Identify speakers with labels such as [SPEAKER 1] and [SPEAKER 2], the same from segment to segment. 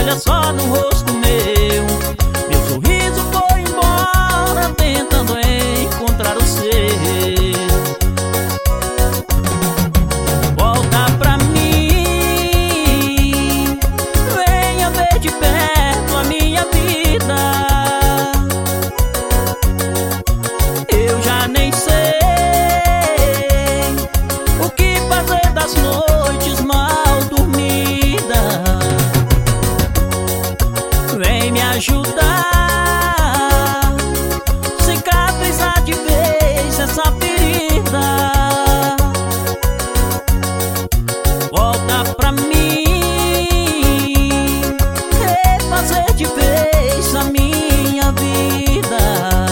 [SPEAKER 1] olha só no rosto meu. Meu sorriso foi embora tentando encontrar o seu. Volta pra mim, venha ver de perto a minha vida. Eu já nem sei o que fazer das noites mal dormidas. Vem me ajudar, cicatrizar de vez essa ferida. Volta pra mim, refazer de vez a minha vida.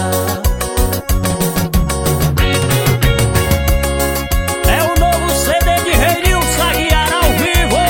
[SPEAKER 1] É o novo CD de Reinilson Aguiar ao vivo.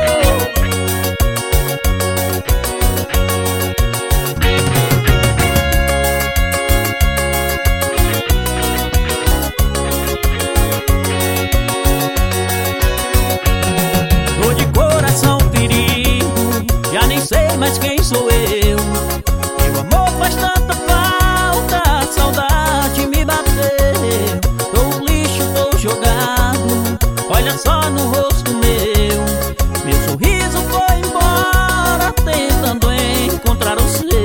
[SPEAKER 1] Tô de coração ferido, já nem sei mais quem sou eu. Meu amor faz tanta falta, a saudade me bateu. Tô no lixo, tô jogado, olha só no rosto meu. Meu sorriso foi embora tentando encontrar o seu.